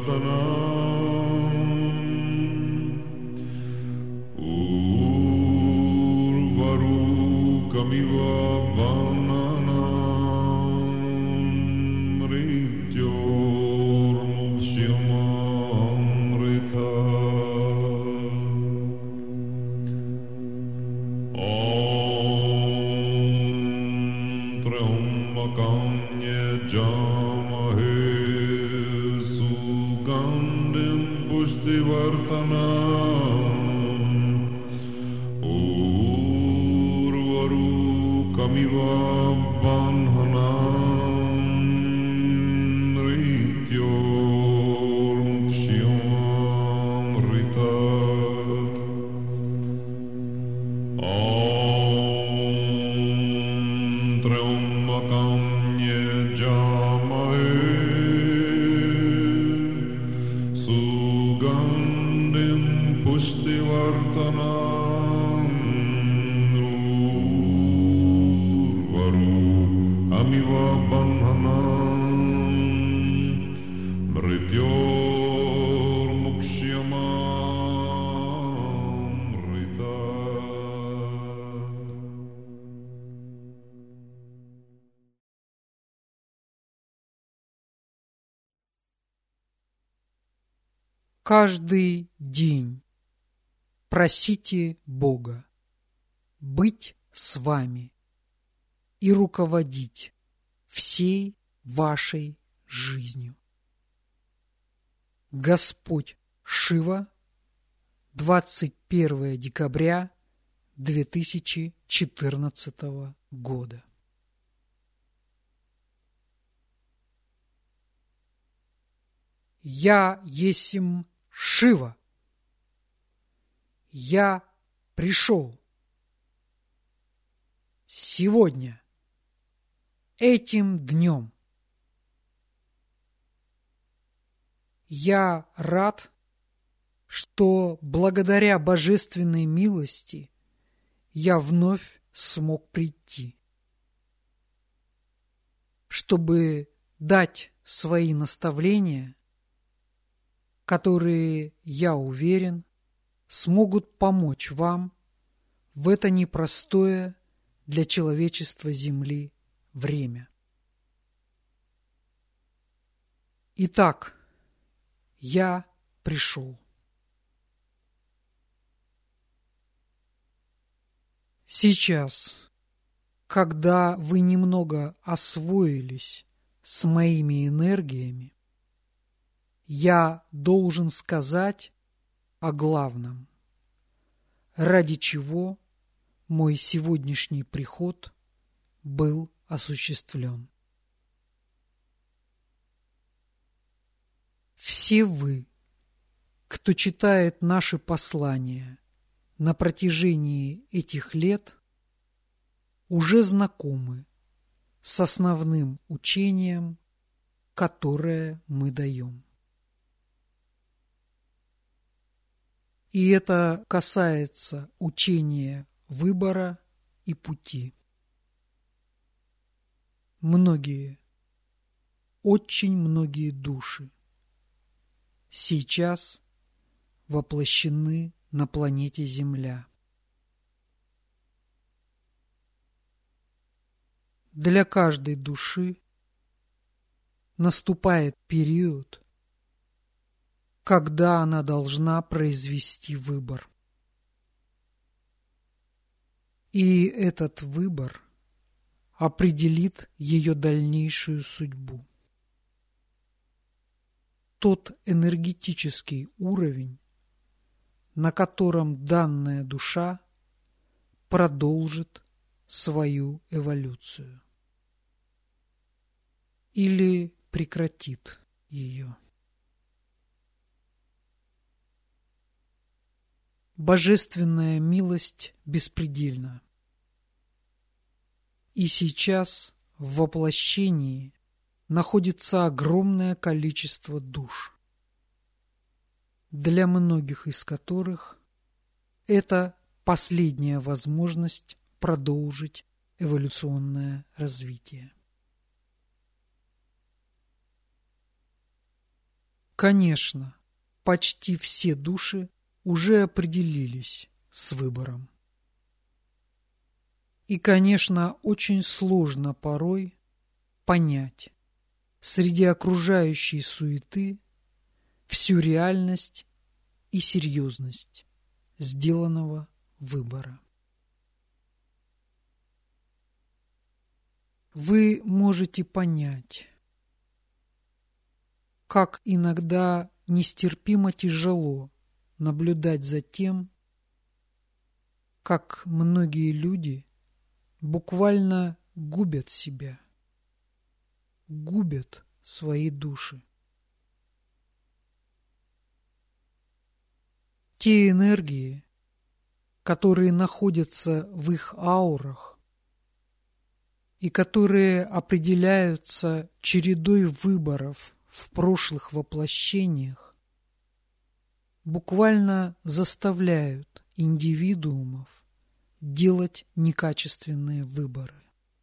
Urvarukamiva vananam rityormukshyamamrita. Jammahe sugandhim pushtivartanam urvarukamiva vanhanam rityormukshyamamritat. Trambakam Yajamahe Sugandhim Pushtivartanam Urvarukamiva Vanhanam Mrityormukshyamamritat. Каждый день просите Бога быть с вами и руководить всей вашей жизнью. Господь Шива, 21 декабря 2014 года. Я есмь Шива. Я пришел. Сегодня, этим днем. Я рад, что благодаря божественной милости я вновь смог прийти, чтобы дать свои наставления, которые, я уверен, смогут помочь вам в это непростое для человечества Земли время. Итак, я пришел. Сейчас, когда вы немного освоились с моими энергиями, я должен сказать о главном, ради чего мой сегодняшний приход был осуществлен. Все вы, кто читает наши послания на протяжении этих лет, уже знакомы с основным учением, которое мы даем. И это касается учения выбора и пути. Многие, очень многие души сейчас воплощены на планете Земля. Для каждой души наступает период, когда она должна произвести выбор. И этот выбор определит ее дальнейшую судьбу. Тот энергетический уровень, на котором данная душа продолжит свою эволюцию или прекратит ее. Божественная милость беспредельна. И сейчас в воплощении находится огромное количество душ, для многих из которых это последняя возможность продолжить эволюционное развитие. Конечно, почти все души уже определились с выбором. И, конечно, очень сложно порой понять среди окружающей суеты всю реальность и серьезность сделанного выбора. Вы можете понять, как иногда нестерпимо тяжело наблюдать за тем, как многие люди буквально губят себя, губят свои души. Те энергии, которые находятся в их аурах и которые определяются чередой выборов в прошлых воплощениях, буквально заставляют индивидуумов делать некачественные выборы.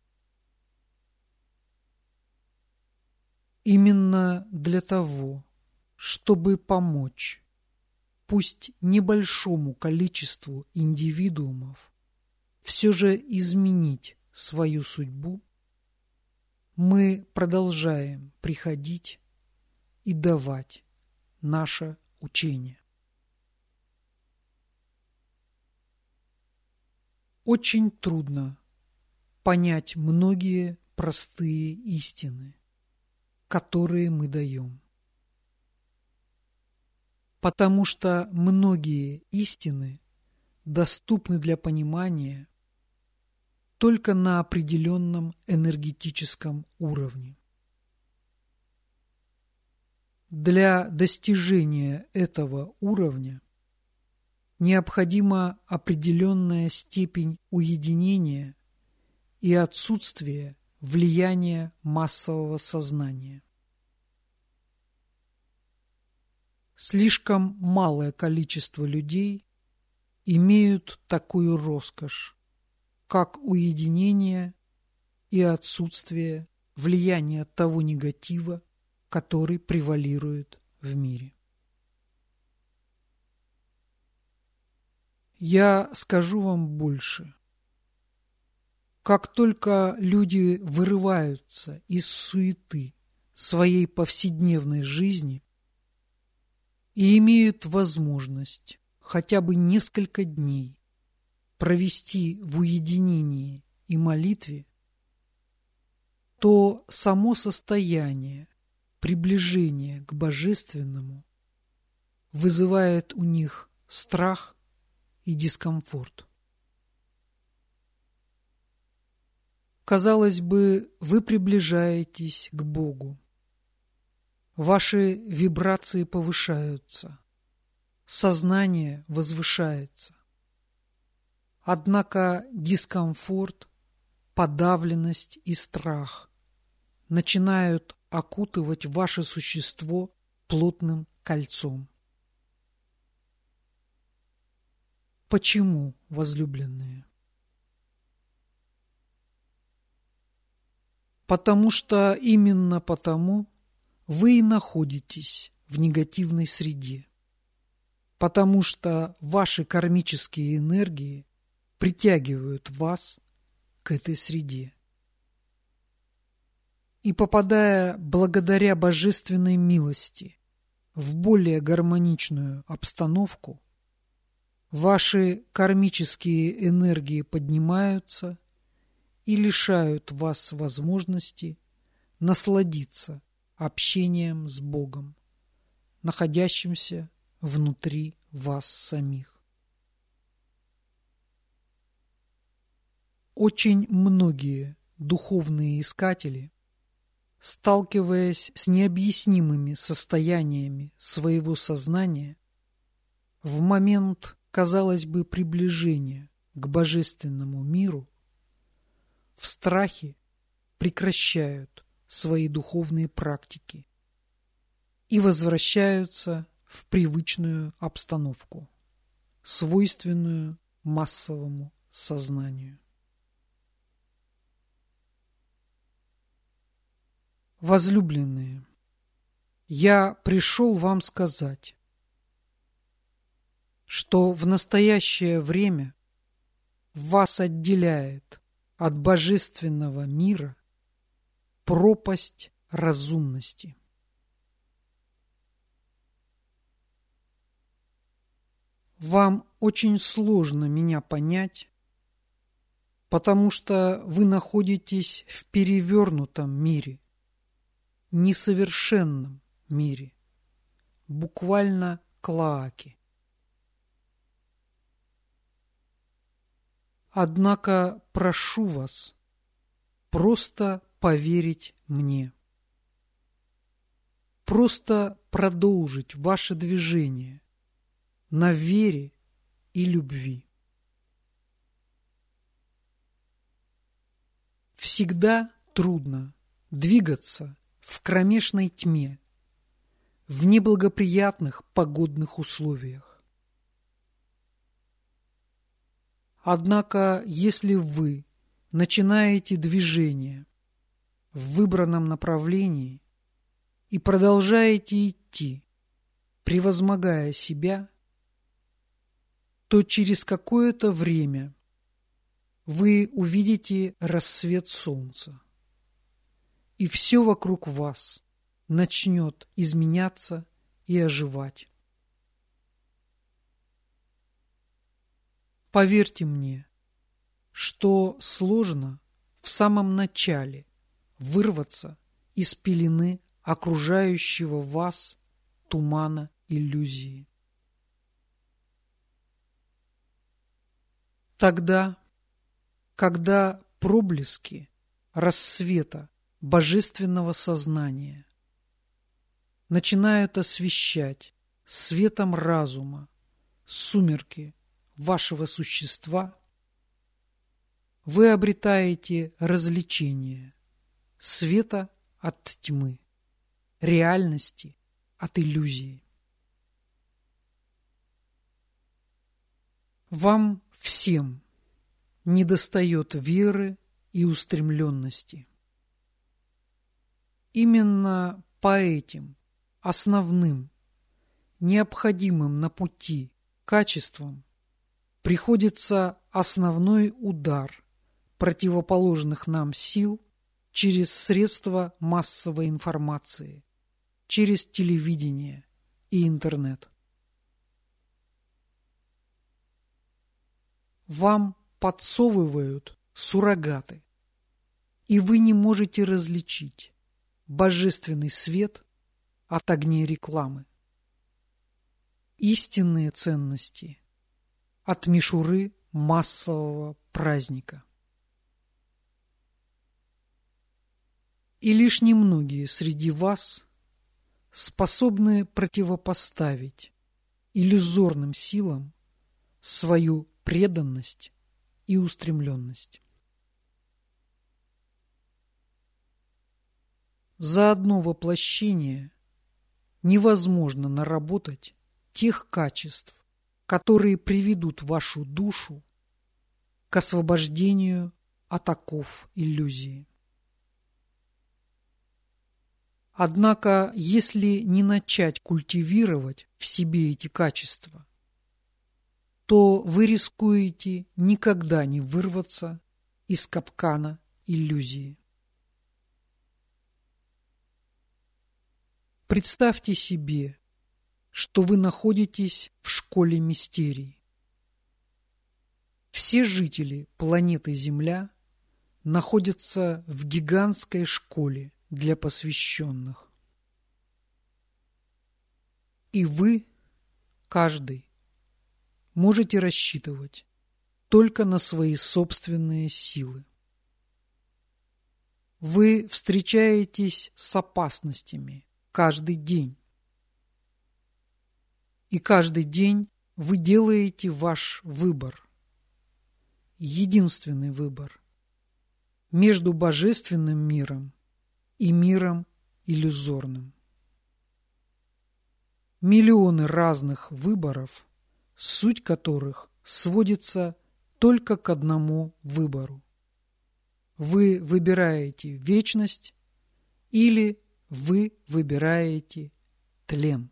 Именно для того, чтобы помочь, пусть небольшому количеству индивидуумов, все же изменить свою судьбу, мы продолжаем приходить и давать наше учение. Очень трудно понять многие простые истины, которые мы даем. Потому что многие истины доступны для понимания только на определенном энергетическом уровне. Для достижения этого уровня необходима определенная степень уединения и отсутствие влияния массового сознания. Слишком малое количество людей имеют такую роскошь, как уединение и отсутствие влияния того негатива, который превалирует в мире. Я скажу вам больше. Как только люди вырываются из суеты своей повседневной жизни и имеют возможность хотя бы несколько дней провести в уединении и молитве, то само состояние приближения к Божественному вызывает у них страх и дискомфорт. Казалось бы, вы приближаетесь к Богу. Ваши вибрации повышаются, сознание возвышается. Однако дискомфорт, подавленность и страх начинают окутывать ваше существо плотным кольцом. Почему, возлюбленные? Потому что именно потому вы и находитесь в негативной среде. Потому что ваши кармические энергии притягивают вас к этой среде. И попадая благодаря божественной милости в более гармоничную обстановку, ваши кармические энергии поднимаются и лишают вас возможности насладиться общением с Богом, находящимся внутри вас самих. Очень многие духовные искатели, сталкиваясь с необъяснимыми состояниями своего сознания, в момент, казалось бы, приближения к божественному миру, в страхе прекращают свои духовные практики и возвращаются в привычную обстановку, свойственную массовому сознанию. Возлюбленные, Я пришел вам сказать, что в настоящее время вас отделяет от божественного мира пропасть разумности. Вам очень сложно меня понять, потому что вы находитесь в перевернутом мире, несовершенном мире, буквально клоаке. Однако прошу вас просто поверить мне, просто продолжить ваше движение на вере и любви. Всегда трудно двигаться в кромешной тьме, в неблагоприятных погодных условиях. Однако, если вы начинаете движение в выбранном направлении и продолжаете идти, превозмогая себя, то через какое-то время вы увидите рассвет солнца, и все вокруг вас начнет изменяться и оживать. Поверьте мне, что сложно в самом начале вырваться из пелены окружающего вас тумана иллюзии. Тогда, когда проблески рассвета божественного сознания начинают освещать светом разума сумерки вашего существа, вы обретаете развлечение света от тьмы, реальности от иллюзии. Вам всем недостает веры и устремленности. Именно по этим основным, необходимым на пути качествам приходится основной удар противоположных нам сил через средства массовой информации, через телевидение и интернет. Вам подсовывают суррогаты, и вы не можете различить божественный свет от огней рекламы, истинные ценности от мишуры массового праздника. И лишь немногие среди вас способны противопоставить иллюзорным силам свою преданность и устремленность. За одно воплощение невозможно наработать тех качеств, которые приведут вашу душу к освобождению от оков иллюзии. Однако, если не начать культивировать в себе эти качества, то вы рискуете никогда не вырваться из капкана иллюзии. Представьте себе, что вы находитесь в школе мистерий. Все жители планеты Земля находятся в гигантской школе для посвященных. И вы, каждый, можете рассчитывать только на свои собственные силы. Вы встречаетесь с опасностями каждый день. И каждый день вы делаете ваш выбор. Единственный выбор между божественным миром и миром иллюзорным. Миллионы разных выборов, суть которых сводится только к одному выбору. Вы выбираете вечность или вы выбираете тлен.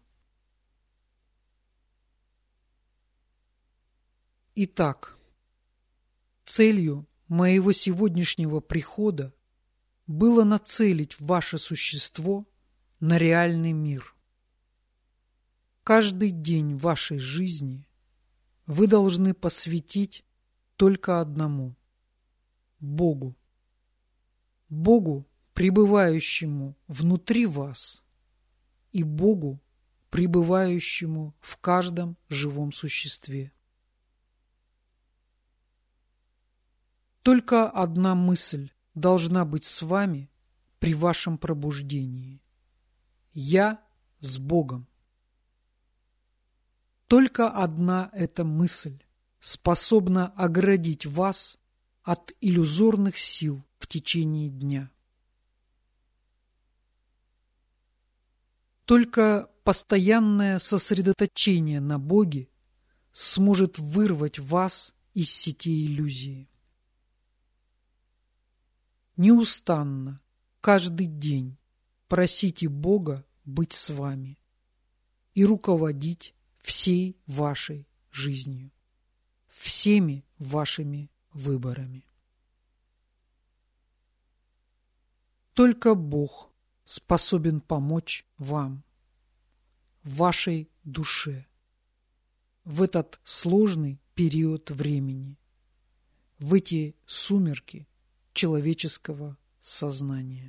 Итак, целью моего сегодняшнего прихода было нацелить ваше существо на реальный мир. Каждый день вашей жизни вы должны посвятить только одному – Богу. Богу, пребывающему внутри вас, и Богу, пребывающему в каждом живом существе. Только одна мысль должна быть с вами при вашем пробуждении. Я с Богом. Только одна эта мысль способна оградить вас от иллюзорных сил в течение дня. Только постоянное сосредоточение на Боге сможет вырвать вас из сетей иллюзии. Неустанно, каждый день просите Бога быть с вами и руководить всей вашей жизнью, всеми вашими выборами. Только Бог способен помочь вам, вашей душе, в этот сложный период времени, в эти сумерки человеческого сознания.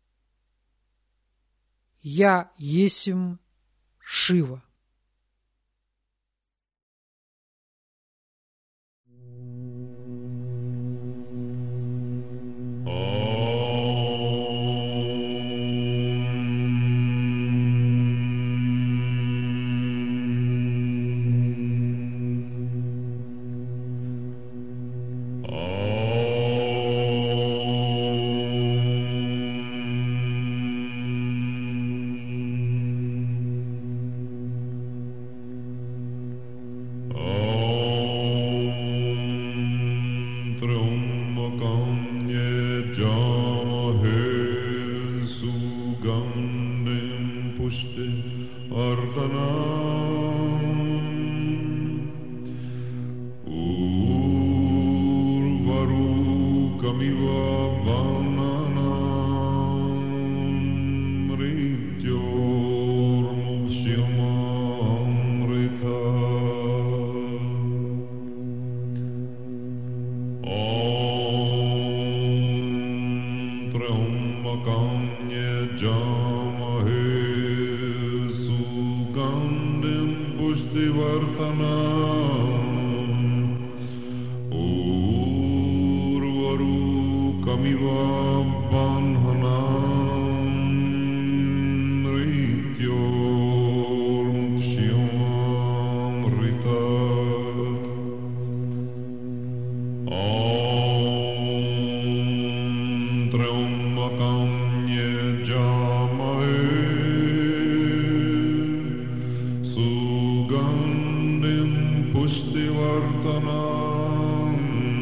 Я есмь Шива.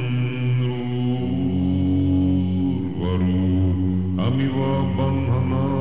Amiva Bandhana